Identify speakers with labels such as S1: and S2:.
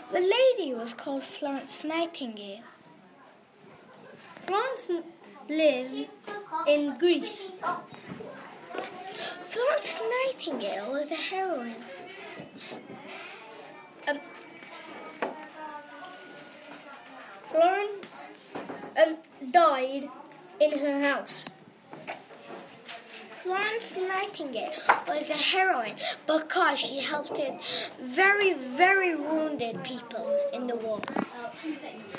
S1: The lady was called Florence Nightingale. Florence lives in Greece. Florence Nightingale was a heroine. Florence died in her house. Florence Nightingale was a heroine because she helped very, very wounded people in the war.